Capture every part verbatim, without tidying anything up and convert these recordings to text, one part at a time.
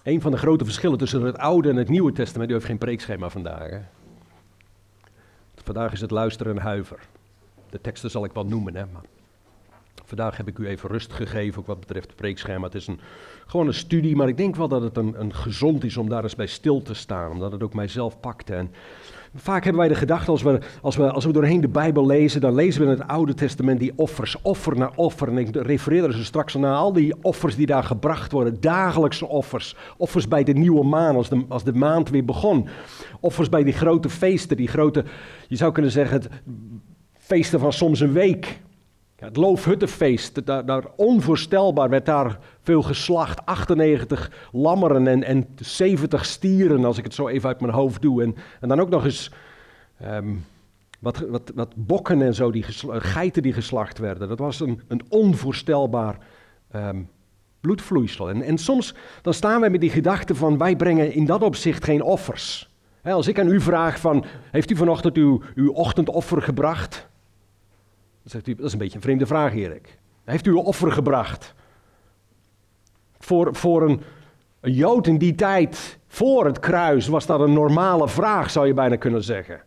Een van de grote verschillen tussen het Oude en het Nieuwe Testament, u heeft geen preekschema vandaag. Hè? Vandaag is het luisteren en huiver. De teksten zal ik wel noemen, hè, maar vandaag heb ik u even rust gegeven, ook wat betreft het preekschema. Het is een, gewoon een studie, maar ik denk wel dat het een, een gezond is om daar eens bij stil te staan, omdat het ook mijzelf pakte. En vaak hebben wij de gedachte, als we, als, we, als we doorheen de Bijbel lezen, dan lezen we in het Oude Testament die offers, offer na offer. En ik refereer er zo straks naar al die offers die daar gebracht worden, dagelijkse offers. Offers bij de nieuwe maan, als de, als de maand weer begon. Offers bij die grote feesten, die grote, je zou kunnen zeggen, het feesten van soms een week. Ja, het Loofhuttenfeest, daar, daar onvoorstelbaar werd daar veel geslacht. achtennegentig lammeren en, en zeventig stieren, als ik het zo even uit mijn hoofd doe. En, en dan ook nog eens um, wat, wat, wat bokken en zo, die gesla, geiten die geslacht werden. Dat was een, een onvoorstelbaar um, bloedvloeisel. En, en soms dan staan wij met die gedachte van, wij brengen in dat opzicht geen offers. He, als ik aan u vraag van, heeft u vanochtend uw, uw ochtendoffer gebracht? Dan zegt u, dat is een beetje een vreemde vraag, Erik. Heeft u een offer gebracht? Voor, voor een, een Jood in die tijd, voor het kruis, was dat een normale vraag, zou je bijna kunnen zeggen.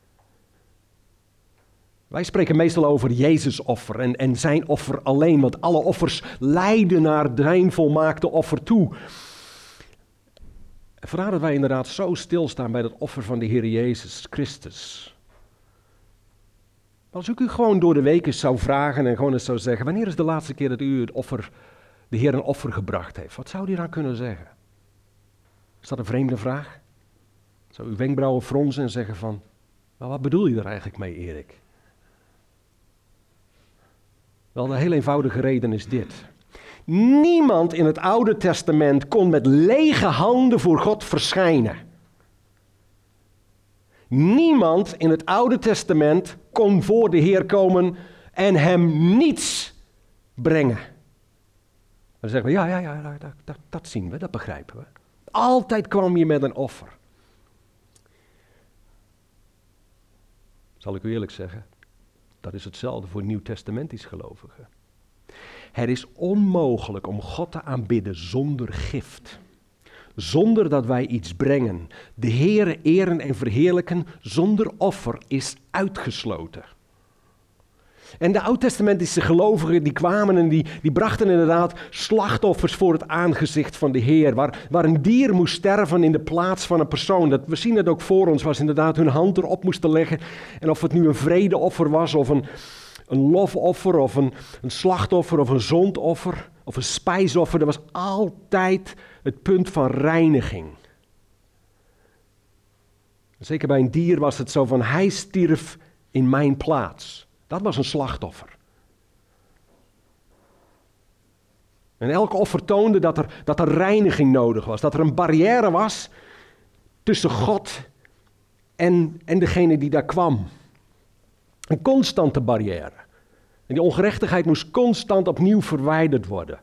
Wij spreken meestal over Jezus' offer en, en zijn offer alleen, want alle offers leiden naar zijn volmaakte offer toe. En vandaar dat wij inderdaad zo stilstaan bij dat offer van de Heer Jezus Christus. Als ik u gewoon door de week eens zou vragen en gewoon eens zou zeggen, wanneer is de laatste keer dat u het offer, de Heer een offer gebracht heeft? Wat zou u dan kunnen zeggen? Is dat een vreemde vraag? Zou uw wenkbrauwen fronsen en zeggen van, maar wat bedoel je er eigenlijk mee, Erik? Wel, de heel eenvoudige reden is dit. Niemand in het Oude Testament kon met lege handen voor God verschijnen. Niemand in het Oude Testament kon voor de Heer komen en hem niets brengen. Dan zeggen we, ja, ja, ja, dat, dat, dat zien we, dat begrijpen we. Altijd kwam je met een offer. Zal ik u eerlijk zeggen, dat is hetzelfde voor nieuwtestamentisch gelovigen. Het is onmogelijk om God te aanbidden zonder gift. Zonder dat wij iets brengen. De Heere eren en verheerlijken zonder offer is uitgesloten. En de oud-testamentische gelovigen die kwamen en die, die brachten inderdaad slachtoffers voor het aangezicht van de Heer. Waar, waar een dier moest sterven in de plaats van een persoon. Dat, we zien het ook voor ons, waar ze inderdaad hun hand erop moesten leggen. En of het nu een vredeoffer was of een, een lofoffer of een, een slachtoffer of een zondoffer of een spijsoffer. Dat was altijd het punt van reiniging. Zeker bij een dier was het zo van, hij stierf in mijn plaats. Dat was een slachtoffer. En elk offer toonde dat er, dat er reiniging nodig was. Dat er een barrière was tussen God en, en degene die daar kwam. Een constante barrière. En die ongerechtigheid moest constant opnieuw verwijderd worden.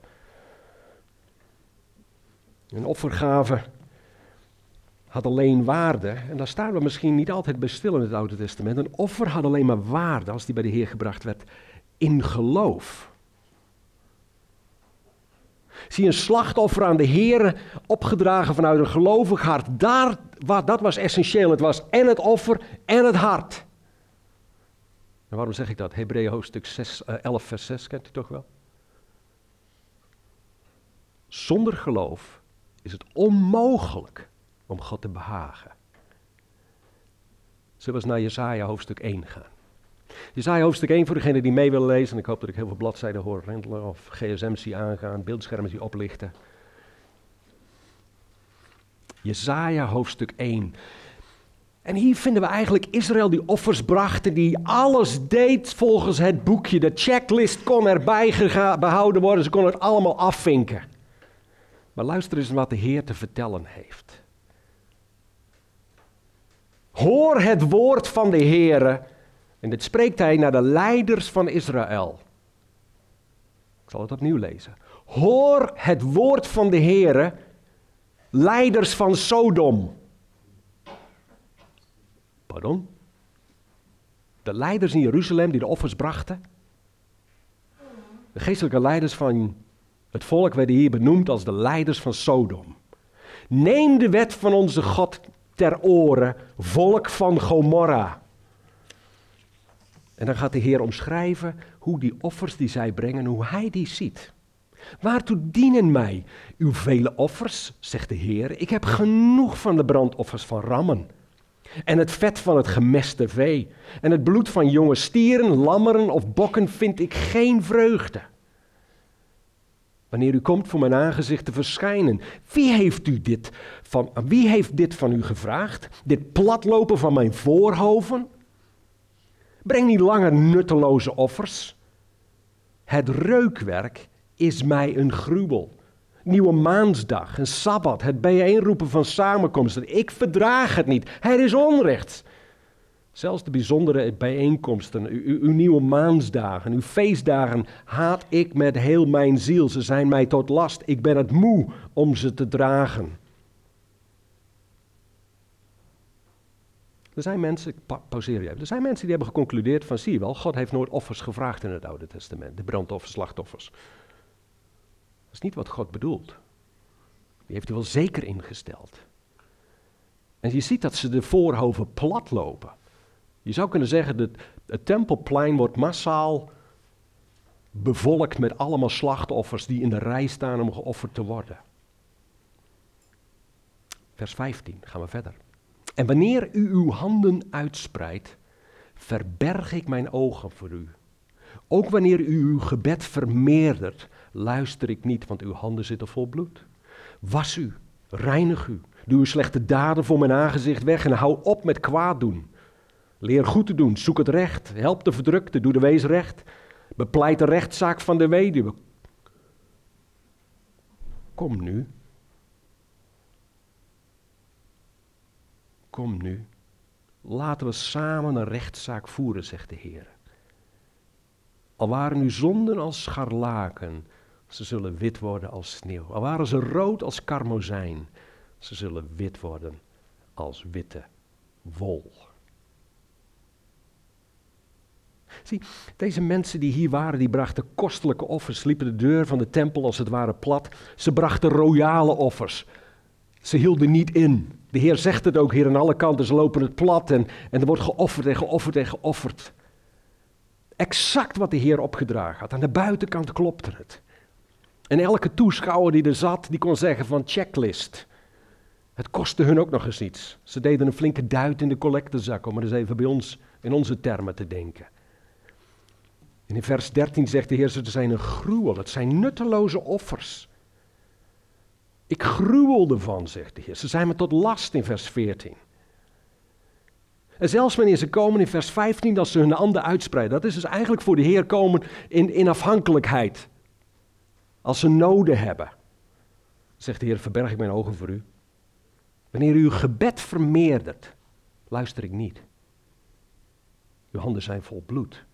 Een offergave had alleen waarde, en daar staan we misschien niet altijd bij stil in het Oude Testament. Een offer had alleen maar waarde als die bij de Heer gebracht werd in geloof. Zie, een slachtoffer aan de Heer opgedragen vanuit een gelovig hart, daar, dat was essentieel. Het was en het offer en het hart. En waarom zeg ik dat? Hebreeën hoofdstuk zes, uh, elf vers zes, kent u toch wel? Zonder geloof is het onmogelijk om God te behagen. Zullen we eens naar Jesaja hoofdstuk één gaan. Jesaja hoofdstuk één, voor degenen die mee willen lezen, en ik hoop dat ik heel veel bladzijden hoor rentelen of G S M's zie aangaan, beeldschermen zie oplichten. Jesaja hoofdstuk één. En hier vinden we eigenlijk Israël die offers brachten, die alles deed volgens het boekje. De checklist kon erbij gega- behouden worden, ze konden het allemaal afvinken. Maar luister eens wat de Heer te vertellen heeft. Hoor het woord van de Heere. En dit spreekt hij naar de leiders van Israël. Ik zal het opnieuw lezen. Hoor het woord van de Heere, leiders van Sodom. Pardon? De leiders in Jeruzalem die de offers brachten. De geestelijke leiders van het volk werden hier benoemd als de leiders van Sodom. Neem de wet van onze God ter oren, volk van Gomorra. En dan gaat de Heer omschrijven hoe die offers die zij brengen, hoe hij die ziet. Waartoe dienen mij uw vele offers, zegt de Heer. Ik heb genoeg van de brandoffers van rammen. En het vet van het gemeste vee. En het bloed van jonge stieren, lammeren of bokken vind ik geen vreugde. Wanneer u komt voor mijn aangezicht te verschijnen. Wie heeft u dit van, wie heeft dit van u gevraagd? Dit platlopen van mijn voorhoven? Breng niet langer nutteloze offers. Het reukwerk is mij een gruwel. Nieuwe maansdag, een sabbat, het bijeenroepen van samenkomsten. Ik verdraag het niet. Het is onrecht. Zelfs de bijzondere bijeenkomsten, uw, uw nieuwe maansdagen, uw feestdagen haat ik met heel mijn ziel. Ze zijn mij tot last. Ik ben het moe om ze te dragen. Er zijn mensen, ik pa- pauzeer je even. Er zijn mensen die hebben geconcludeerd van, zie je wel, God heeft nooit offers gevraagd in het Oude Testament. De brandoffers, slachtoffers. Dat is niet wat God bedoelt. Die heeft hij wel zeker ingesteld. En je ziet dat ze de voorhoven plat lopen. Je zou kunnen zeggen dat het tempelplein wordt massaal bevolkt met allemaal slachtoffers die in de rij staan om geofferd te worden. Vers vijftien, gaan we verder. En wanneer u uw handen uitspreidt, verberg ik mijn ogen voor u. Ook wanneer u uw gebed vermeerdert, luister ik niet, want uw handen zitten vol bloed. Was u, reinig u, doe uw slechte daden voor mijn aangezicht weg en hou op met kwaad doen. Leer goed te doen, zoek het recht, help de verdrukte, doe de wees recht. Bepleit de rechtszaak van de weduwe. Kom nu. Kom nu. Laten we samen een rechtszaak voeren, zegt de Heer. Al waren uw zonden als scharlaken, ze zullen wit worden als sneeuw. Al waren ze rood als karmozijn, ze zullen wit worden als witte wol. Zie, deze mensen die hier waren, die brachten kostelijke offers, liepen de deur van de tempel als het ware plat. Ze brachten royale offers. Ze hielden niet in. De Heer zegt het ook hier aan alle kanten, ze lopen het plat en, en er wordt geofferd en geofferd en geofferd. Exact wat de Heer opgedragen had. Aan de buitenkant klopte het. En elke toeschouwer die er zat, die kon zeggen van checklist. Het kostte hun ook nog eens iets. Ze deden een flinke duit in de collectezak, om maar eens even bij ons in onze termen te denken. En in vers dertien zegt de Heer, ze zijn een gruwel, het zijn nutteloze offers. Ik gruwel ervan, zegt de Heer. Ze zijn me tot last in vers veertien. En zelfs wanneer ze komen in vers vijftien, dat ze hun handen uitspreiden. Dat is dus eigenlijk voor de Heer komen in, in afhankelijkheid. Als ze noden hebben. Zegt de Heer, verberg ik mijn ogen voor u. Wanneer u uw gebed vermeerdert, luister ik niet. Uw handen zijn vol bloed.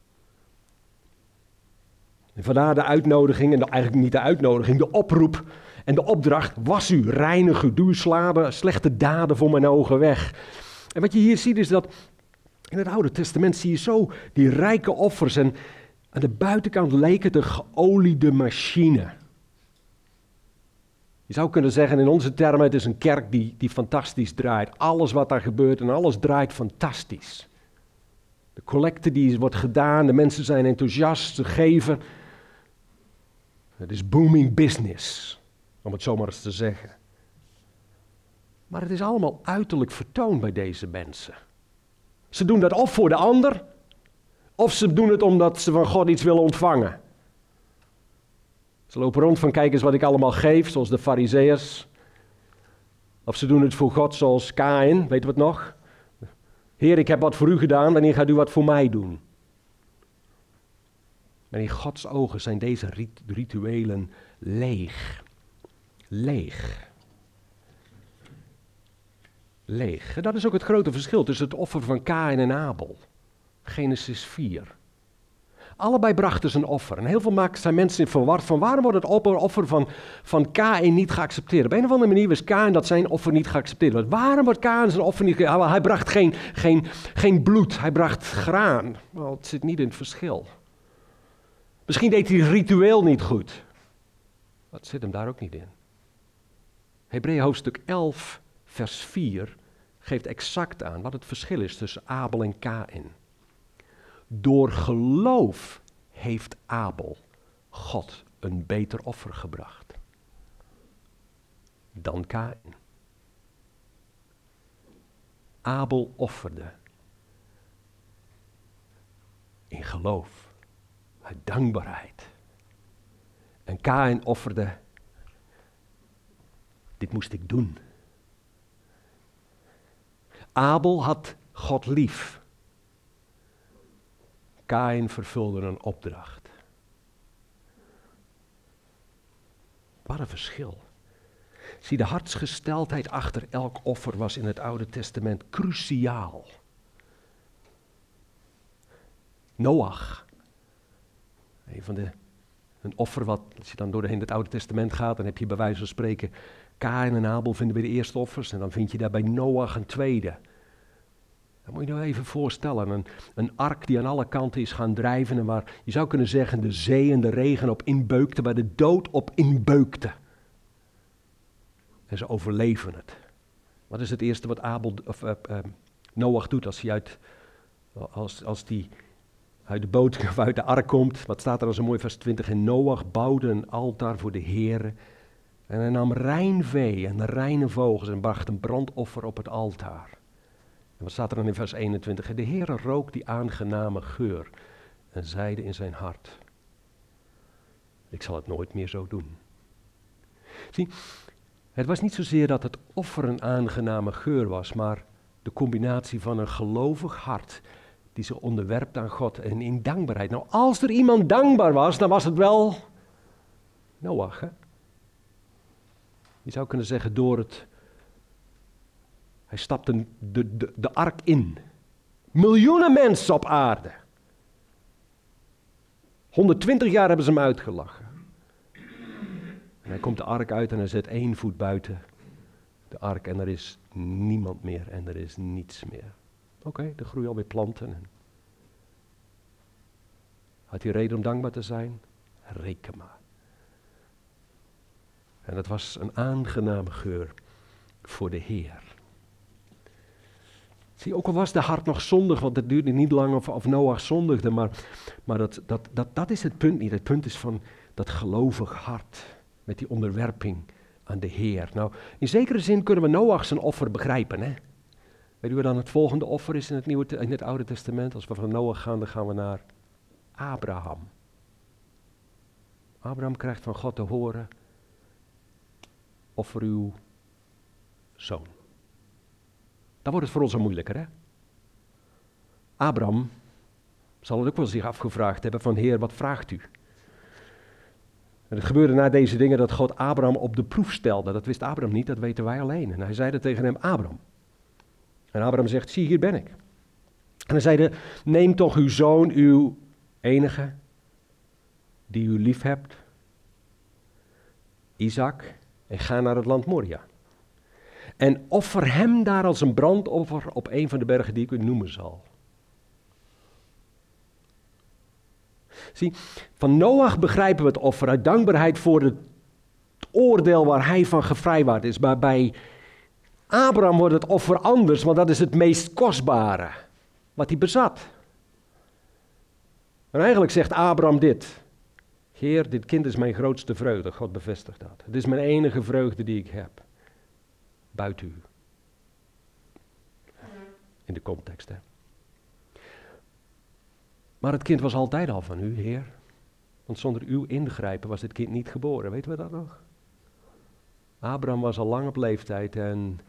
En vandaar de uitnodiging, en eigenlijk niet de uitnodiging, de oproep en de opdracht. Was u, reinig u, doe uw sladen, slechte daden voor mijn ogen weg. En wat je hier ziet is dat in het Oude Testament zie je zo die rijke offers en aan de buitenkant leek het een geoliede machine. Je zou kunnen zeggen in onze termen, het is een kerk die, die fantastisch draait. Alles wat daar gebeurt en alles draait fantastisch. De collecte die wordt gedaan, de mensen zijn enthousiast, ze geven. Het is booming business, om het zo maar eens te zeggen. Maar het is allemaal uiterlijk vertoon bij deze mensen. Ze doen dat of voor de ander, of ze doen het omdat ze van God iets willen ontvangen. Ze lopen rond van kijk eens wat ik allemaal geef, zoals de Farizeeërs. Of ze doen het voor God zoals Kaïn, weten we het nog? Heer, ik heb wat voor u gedaan, wanneer gaat u wat voor mij doen? Maar in Gods ogen zijn deze rit- rituelen leeg. Leeg. Leeg. En dat is ook het grote verschil tussen het offer van Kaïn en Abel. Genesis vier. Allebei brachten ze een offer. En heel veel zijn mensen verward van waarom wordt het offer van, van Kaïn niet geaccepteerd. Op een of andere manier was Kaïn dat zijn offer niet geaccepteerd werd. Waarom wordt Kaïn zijn offer niet geaccepteerd? Hij bracht geen, geen, geen bloed, hij bracht graan. Wel, het zit niet in het verschil. Misschien deed hij het ritueel niet goed. Dat zit hem daar ook niet in. Hebreeën hoofdstuk elf, vers vier geeft exact aan wat het verschil is tussen Abel en Kaïn. Door geloof heeft Abel God een beter offer gebracht dan Kaïn. Abel offerde in geloof, uit dankbaarheid. En Kaïn offerde, dit moest ik doen. Abel had God lief. Kaïn vervulde een opdracht. Wat een verschil. Zie, de hartsgesteldheid achter elk offer was in het Oude Testament cruciaal. Noach, een van de, een offer wat, als je dan doorheen het Oude Testament gaat, dan heb je bij wijze van spreken Kaïn en Abel vinden we de eerste offers en dan vind je daar bij Noach een tweede. Dat moet je nou even voorstellen, een, een ark die aan alle kanten is gaan drijven en waar je zou kunnen zeggen de zee en de regen op inbeukte, waar de dood op inbeukte. En ze overleven het. Wat is het eerste wat Abel, of, uh, uh, Noach doet als hij uit, als, als die uit de boot of uit de ark komt? Wat staat er als een mooi vers twintig? En Noach bouwde een altaar voor de Heere. En hij nam rein vee en reine vogels en bracht een brandoffer op het altaar. En wat staat er dan in vers eenentwintig? En de Heere rook die aangename geur en zeide in zijn hart: ik zal het nooit meer zo doen. Zie, het was niet zozeer dat het offer een aangename geur was, maar de combinatie van een gelovig hart die zich onderwerpt aan God en in dankbaarheid. Nou, als er iemand dankbaar was, dan was het wel Noach, hè? Je zou kunnen zeggen door het, hij stapte de, de, de ark in. Miljoenen mensen op aarde. honderdtwintig jaar hebben ze hem uitgelachen. En hij komt de ark uit en hij zet één voet buiten de ark en er is niemand meer en er is niets meer. Oké, okay, er groeien alweer planten. Had hij reden om dankbaar te zijn? Reken maar. En het was een aangename geur voor de Heer. Zie, ook al was de hart nog zondig, want het duurde niet lang of, of Noach zondigde, maar, maar dat, dat, dat, dat is het punt niet. Het punt is van dat gelovig hart, met die onderwerping aan de Heer. Nou, in zekere zin kunnen we Noach zijn offer begrijpen, hè? Weet u wat dan het volgende offer is in het, Nieuwe, in het Oude Testament? Als we van Noach gaan, dan gaan we naar Abraham. Abraham krijgt van God te horen: offer uw zoon. Dan wordt het voor ons al moeilijker, hè? Abraham zal het ook wel zich afgevraagd hebben van: Heer, wat vraagt u? En het gebeurde na deze dingen dat God Abraham op de proef stelde. Dat wist Abraham niet, dat weten wij alleen. En hij zeide tegen hem: Abraham. En Abraham zegt: zie, hier ben ik. En hij zeide: neem toch uw zoon, uw enige, die u lief hebt, Isaac, en ga naar het land Moria. En offer hem daar als een brandoffer op een van de bergen die ik u noemen zal. Zie, van Noach begrijpen we het offer uit dankbaarheid voor het oordeel waar hij van gevrijwaard is. Maar bij Abraham wordt het offer anders, want dat is het meest kostbare wat hij bezat. En eigenlijk zegt Abraham dit: Heer, dit kind is mijn grootste vreugde. God bevestigt dat. Het is mijn enige vreugde die ik heb. Buiten u. In de context, hè. Maar het kind was altijd al van u, Heer. Want zonder uw ingrijpen was dit kind niet geboren. Weten we dat nog? Abraham was al lang op leeftijd en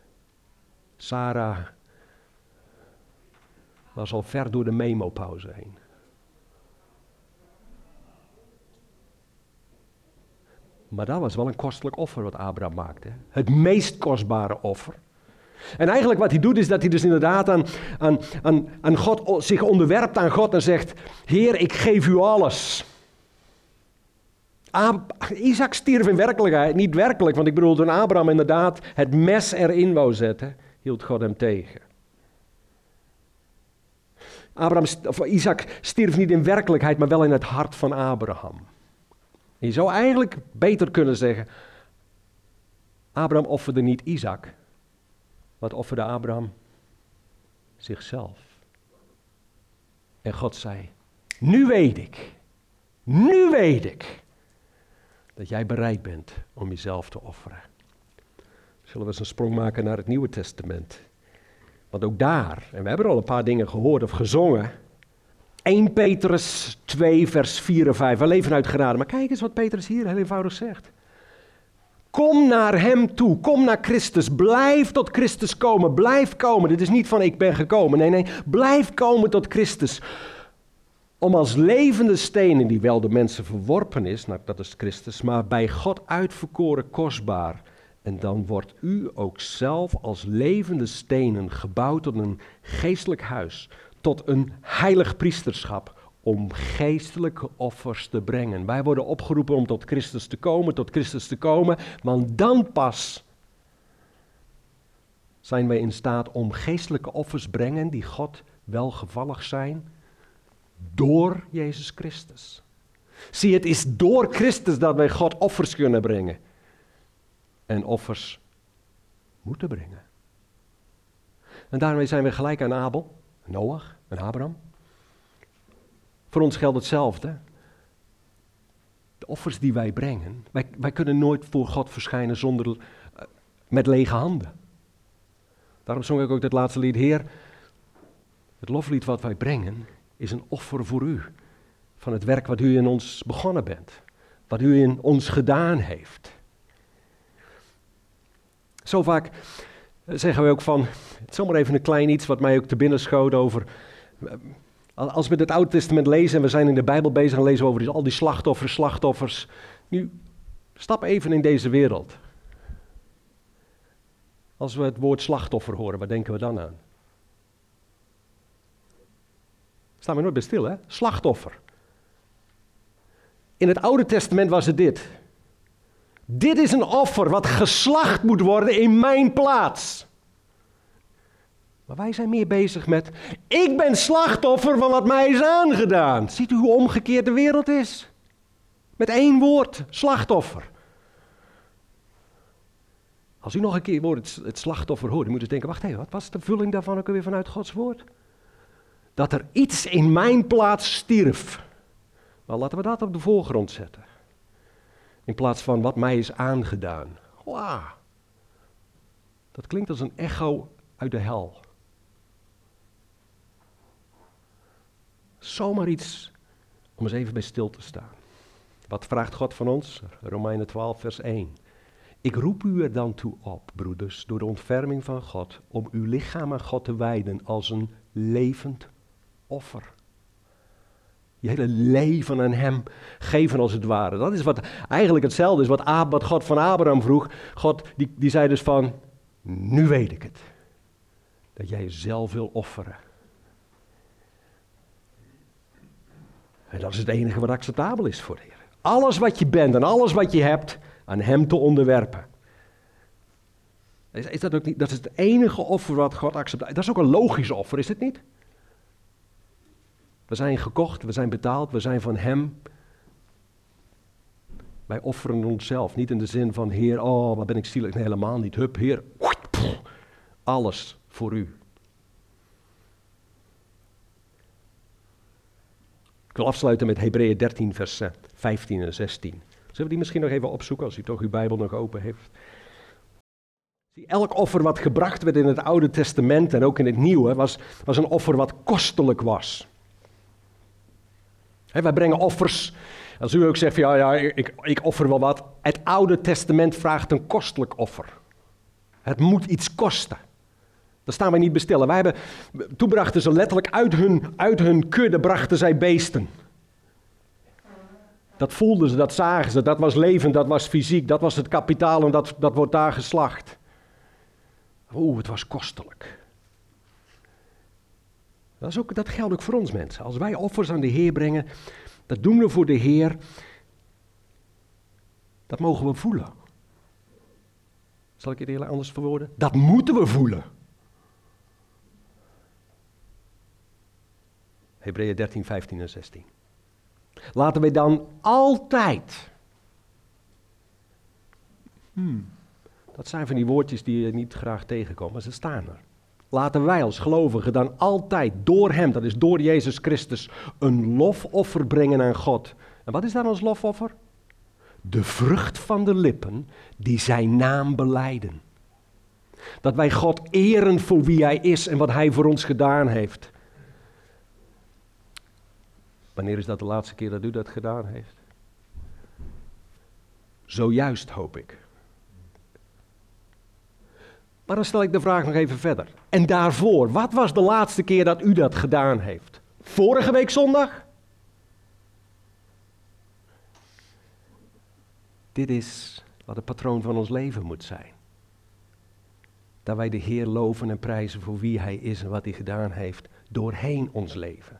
Sarah was al ver door de memopauze heen. Maar dat was wel een kostelijk offer wat Abraham maakte. Het meest kostbare offer. En eigenlijk wat hij doet is dat hij dus inderdaad aan, aan, aan, aan God, zich onderwerpt aan God en zegt: Heer, ik geef u alles. Ab- Isaac stierf in werkelijkheid, niet werkelijk, want ik bedoel, toen Abraham inderdaad het mes erin wou zetten, hield God hem tegen. Abraham, of Isaac stierf niet in werkelijkheid, maar wel in het hart van Abraham. En je zou eigenlijk beter kunnen zeggen: Abraham offerde niet Isaac. Wat offerde Abraham? Zichzelf. En God zei, nu weet ik, nu weet ik, dat jij bereid bent om jezelf te offeren. Zullen we eens een sprong maken naar het Nieuwe Testament? Want ook daar, en we hebben al een paar dingen gehoord of gezongen. Eerste Petrus twee vers vier en vijf, we leven uit genade. Maar kijk eens wat Petrus hier heel eenvoudig zegt. Kom naar hem toe, kom naar Christus, blijf tot Christus komen, blijf komen. Dit is niet van ik ben gekomen, nee, nee, blijf komen tot Christus. Om als levende stenen, die wel de mensen verworpen is, nou, dat is Christus, maar bij God uitverkoren kostbaar. En dan wordt u ook zelf als levende stenen gebouwd tot een geestelijk huis, tot een heilig priesterschap, om geestelijke offers te brengen. Wij worden opgeroepen om tot Christus te komen, tot Christus te komen, want dan pas zijn wij in staat om geestelijke offers brengen die God welgevallig zijn door Jezus Christus. Zie, het is door Christus dat wij God offers kunnen brengen. En offers moeten brengen. En daarmee zijn we gelijk aan Abel, Noach en Abraham. Voor ons geldt hetzelfde. De offers die wij brengen, wij, wij kunnen nooit voor God verschijnen zonder, uh, met lege handen. Daarom zong ik ook dat laatste lied, Heer, het loflied wat wij brengen is een offer voor u. Van het werk wat u in ons begonnen bent. Wat u in ons gedaan heeft. Zo vaak zeggen we ook van, het is zomaar even een klein iets wat mij ook te binnen schoot over. Als we het Oude Testament lezen en we zijn in de Bijbel bezig en lezen we over die, al die slachtoffers, slachtoffers. Nu, stap even in deze wereld. Als we het woord slachtoffer horen, waar denken we dan aan? Staan we nooit bij stil, hè? Slachtoffer. In het Oude Testament was het dit. Dit is een offer wat geslacht moet worden in mijn plaats. Maar wij zijn meer bezig met, ik ben slachtoffer van wat mij is aangedaan. Ziet u hoe omgekeerd de wereld is? Met één woord, slachtoffer. Als u nog een keer woord het, het slachtoffer hoort, dan moet u denken, wacht even, wat was de vulling daarvan ook weer vanuit Gods woord? Dat er iets in mijn plaats stierf. Nou, laten we dat op de voorgrond zetten. In plaats van wat mij is aangedaan. Wow. Dat klinkt als een echo uit de hel. Zomaar iets om eens even bij stil te staan. Wat vraagt God van ons? Romeinen twaalf vers één. Ik roep u er dan toe op, broeders, door de ontferming van God, om uw lichaam aan God te wijden als een levend offer. Je hele leven aan hem geven als het ware. Dat is wat eigenlijk hetzelfde is wat, Ab, wat God van Abraham vroeg. God die, die zei dus van, nu weet ik het. Dat jij jezelf wil offeren. En dat is het enige wat acceptabel is voor de Heer. Alles wat je bent en alles wat je hebt, aan hem te onderwerpen. Is, is dat ook niet? Dat is het enige offer wat God accepteert. Dat is ook een logisch offer, is het niet? We zijn gekocht, we zijn betaald, we zijn van hem. Wij offeren onszelf, niet in de zin van, Heer, oh, wat ben ik zielig. Nee, helemaal niet. Hup, Heer, alles voor u. Ik wil afsluiten met Hebreeën dertien, vers vijftien en zestien. Zullen we die misschien nog even opzoeken, als u toch uw Bijbel nog open heeft? Elk offer wat gebracht werd in het Oude Testament en ook in het Nieuwe, was, was een offer wat kostelijk was. He, wij brengen offers. Als u ook zegt, ja, ja ik, ik offer wel wat. Het Oude Testament vraagt een kostelijk offer. Het moet iets kosten. Daar staan wij niet bij stil. Wij hebben, toen brachten ze letterlijk uit hun, uit hun kudde brachten zij beesten. Dat voelden ze, dat zagen ze, dat was levend, dat was fysiek, dat was het kapitaal en dat, dat wordt daar geslacht. Oeh, het was kostelijk. Dat, is ook, dat geldt ook voor ons mensen. Als wij offers aan de Heer brengen, dat doen we voor de Heer. Dat mogen we voelen. Zal ik het heel anders verwoorden? Dat moeten we voelen. Hebreeën dertien, vijftien en zestien. Laten wij dan altijd, hmm, Dat zijn van die woordjes die je niet graag tegenkomt, maar ze staan er. Laten wij als gelovigen dan altijd door hem, dat is door Jezus Christus, een lofoffer brengen aan God. En wat is dan ons lofoffer? De vrucht van de lippen die zijn naam belijden. Dat wij God eren voor wie hij is en wat hij voor ons gedaan heeft. Wanneer is dat de laatste keer dat u dat gedaan heeft? Zojuist, hoop ik. Maar dan stel ik de vraag nog even verder. En daarvoor, wat was de laatste keer dat u dat gedaan heeft? Vorige week zondag? Dit is wat het patroon van ons leven moet zijn. Dat wij de Heer loven en prijzen voor wie hij is en wat hij gedaan heeft doorheen ons leven.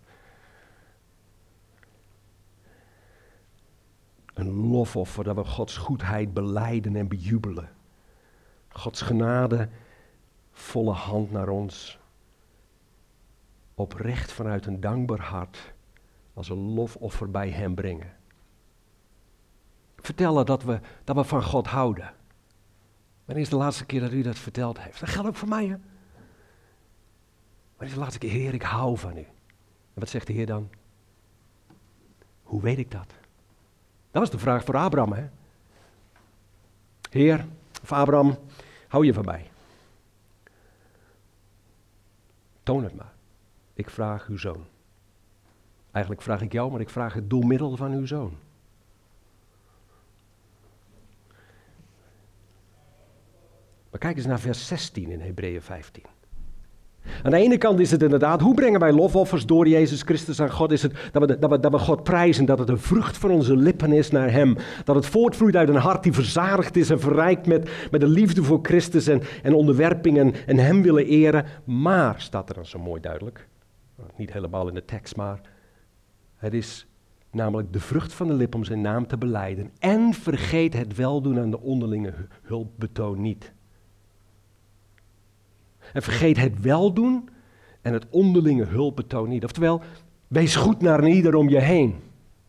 Een lofoffer dat we Gods goedheid belijden en bejubelen. Gods genade, volle hand naar ons. Oprecht vanuit een dankbaar hart als een lofoffer bij hem brengen. Vertellen dat we, dat we van God houden. Wanneer is de laatste keer dat u dat verteld heeft? Dat geldt ook voor mij, hè? Wanneer is de laatste keer, Heer, ik hou van u. En wat zegt de Heer dan? Hoe weet ik dat? Dat was de vraag voor Abraham, hè? Heer, of Abraham, hou je van mij? Toon het maar. Ik vraag uw zoon. Eigenlijk vraag ik jou, maar ik vraag het door middel van uw zoon. Maar kijk eens naar vers zestien in Hebreeën vijftien. Aan de ene kant is het inderdaad, hoe brengen wij lofoffers door Jezus Christus aan God? Is het dat we, dat we, dat we God prijzen, dat het een vrucht van onze lippen is naar hem. Dat het voortvloeit uit een hart die verzadigd is en verrijkt met, met de liefde voor Christus en, en onderwerping en, en hem willen eren. Maar, staat er dan zo mooi duidelijk, niet helemaal in de tekst, maar het is namelijk de vrucht van de lippen om zijn naam te belijden. En vergeet het weldoen aan de onderlinge hulpbetoon niet. En vergeet het weldoen en het onderlinge hulpbetoon niet. Oftewel, wees goed naar een ieder om je heen.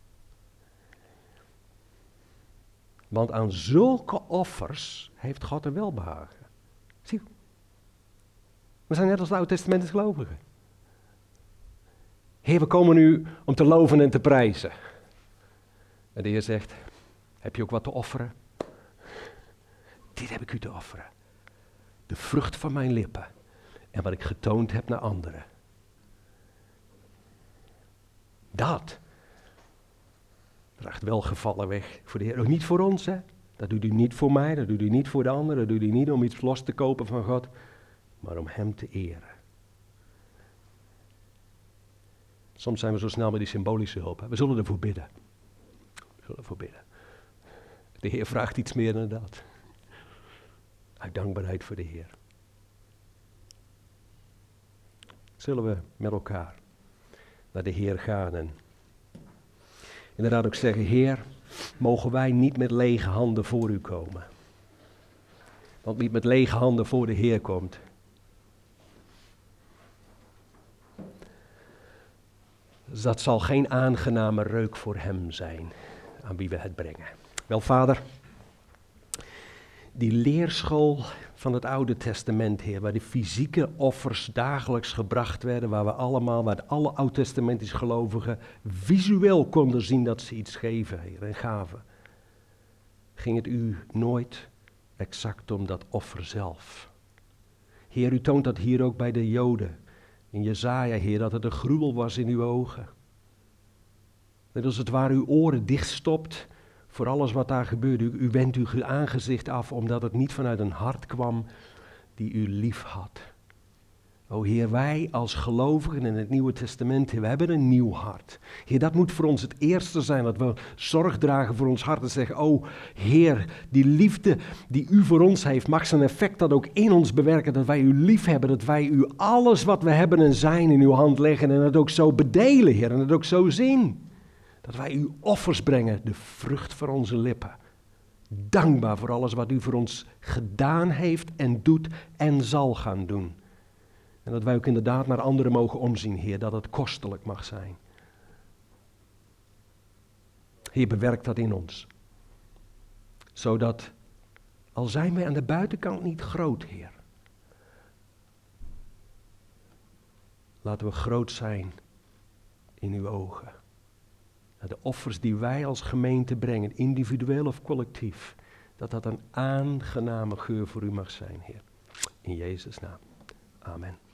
Want aan zulke offers heeft God er welbehagen. Zie, we zijn net als de Oud-Testamentische gelovigen. Heer, we komen nu om te loven en te prijzen. En de Heer zegt, heb je ook wat te offeren? Dit heb ik u te offeren. De vrucht van mijn lippen. En wat ik getoond heb naar anderen. Dat draagt welgevallen weg voor de Heer. Ook niet voor ons, hè. Dat doet u niet voor mij, dat doet u niet voor de anderen. Dat doet u niet om iets los te kopen van God. Maar om hem te eren. Soms zijn we zo snel met die symbolische hulp. Hè. We zullen ervoor bidden. We zullen ervoor bidden. De Heer vraagt iets meer dan dat. Uit dankbaarheid voor de Heer. Zullen we met elkaar naar de Heer gaan en inderdaad ook zeggen, Heer, mogen wij niet met lege handen voor u komen. Want wie met lege handen voor de Heer komt, dat zal geen aangename reuk voor hem zijn aan wie we het brengen. Wel, Vader, die leerschool van het Oude Testament, Heer, waar de fysieke offers dagelijks gebracht werden, waar we allemaal, waar alle Oud-Testamentische gelovigen visueel konden zien dat ze iets geven, Heer, en gaven, ging het u nooit exact om dat offer zelf. Heer, u toont dat hier ook bij de Joden, in Jesaja, Heer, dat het een gruwel was in uw ogen. Dat als het ware uw oren dichtstopt voor alles wat daar gebeurde. U, u wendt uw aangezicht af, omdat het niet vanuit een hart kwam die u lief had. O Heer, wij als gelovigen in het Nieuwe Testament, we hebben een nieuw hart. Heer, dat moet voor ons het eerste zijn, dat we zorg dragen voor ons hart en zeggen, o Heer, die liefde die u voor ons heeft, mag zijn effect dat ook in ons bewerken, dat wij u lief hebben, dat wij u alles wat we hebben en zijn in uw hand leggen en het ook zo bedelen, Heer, en het ook zo zien. Dat wij u offers brengen, de vrucht van onze lippen. Dankbaar voor alles wat u voor ons gedaan heeft en doet en zal gaan doen. En dat wij ook inderdaad naar anderen mogen omzien, Heer, dat het kostelijk mag zijn. Heer, bewerk dat in ons. Zodat Al zijn wij aan de buitenkant niet groot, Heer. Laten we groot zijn in uw ogen. De offers die wij als gemeente brengen, individueel of collectief, dat dat een aangename geur voor u mag zijn, Heer. In Jezus' naam. Amen.